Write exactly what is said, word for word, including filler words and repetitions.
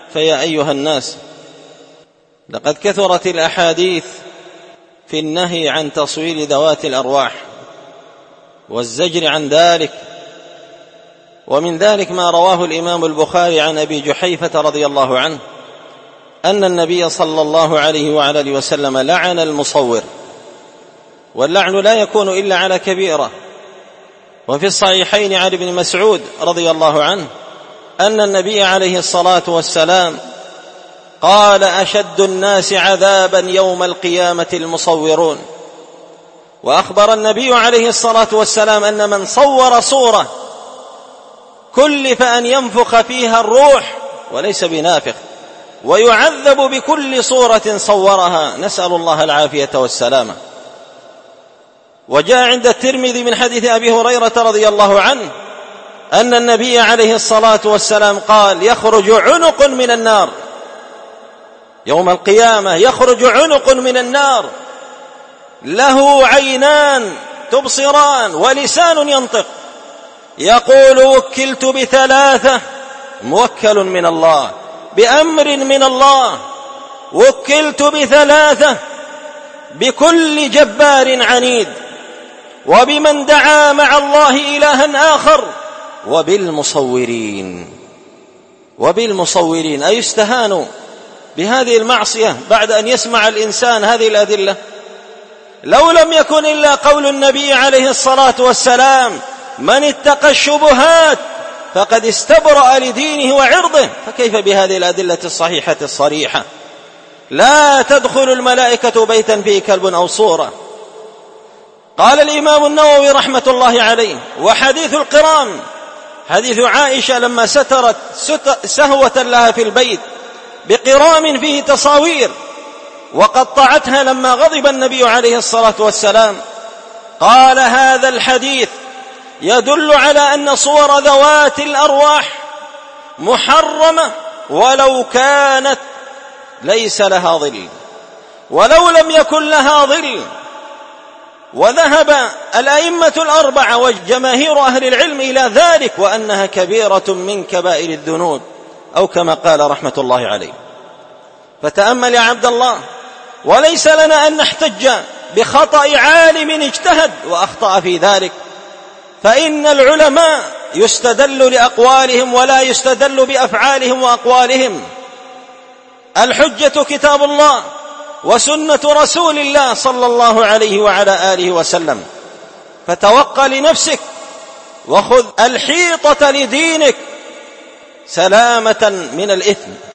فيا أيها الناس، لقد كثرت الأحاديث في النهي عن تصوير ذوات الأرواح والزجر عن ذلك، ومن ذلك ما رواه الإمام البخاري عن أبي جحيفة رضي الله عنه أن النبي صلى الله عليه وعلى آله وسلم لعن المصور، واللعن لا يكون إلا على كبيرة. وفي الصحيحين عن ابن مسعود رضي الله عنه أن النبي عليه الصلاة والسلام قال: أشد الناس عذابا يوم القيامة المصورون. وأخبر النبي عليه الصلاة والسلام أن من صور صورة كلف أن ينفخ فيها الروح وليس بنافخ، ويعذب بكل صورة صورها، نسأل الله العافية والسلامة. وجاء عند الترمذي من حديث أبي هريرة رضي الله عنه أن النبي عليه الصلاة والسلام قال: يخرج عنق من النار يوم القيامة، يخرج عنق من النار له عينان تبصران ولسان ينطق، يقول: وكلت بثلاثة، موكل من الله بأمر من الله، وكلت بثلاثة: بكل جبار عنيد، وبمن دعا مع الله إلها آخر، وبالمصورين. وبالمصورين أي يستهان بهذه المعصية بعد أن يسمع الإنسان هذه الأدلة. لو لم يكن إلا قول النبي عليه الصلاة والسلام: من اتقى الشبهات فقد استبرأ لدينه وعرضه، فكيف بهذه الأدلة الصحيحة الصريحة؟ لا تدخل الملائكة بيتا فيه كلب أو صورة. قال الإمام النووي رحمة الله عليه: وحديث القرام، حديث عائشة لما سترت سهوة لها في البيت بقرام فيه تصاوير وقطعتها لما غضب النبي عليه الصلاة والسلام، قال: هذا الحديث يدل على أن صور ذوات الأرواح محرمة ولو كانت ليس لها ظل، ولو لم يكن لها ظل. وذهب الأئمة الأربعة وجماهير أهل العلم إلى ذلك، وأنها كبيرة من كبائر الذنوب، أو كما قال رحمة الله عليه. فتأمل يا عبد الله، وليس لنا أن نحتج بخطأ عالم اجتهد وأخطأ في ذلك، فإن العلماء يستدل لأقوالهم ولا يستدل بأفعالهم وأقوالهم. الحجة كتاب الله وسنة رسول الله صلى الله عليه وعلى آله وسلم. فتوقع لنفسك وخذ الحيطة لدينك سلامة من الإثم.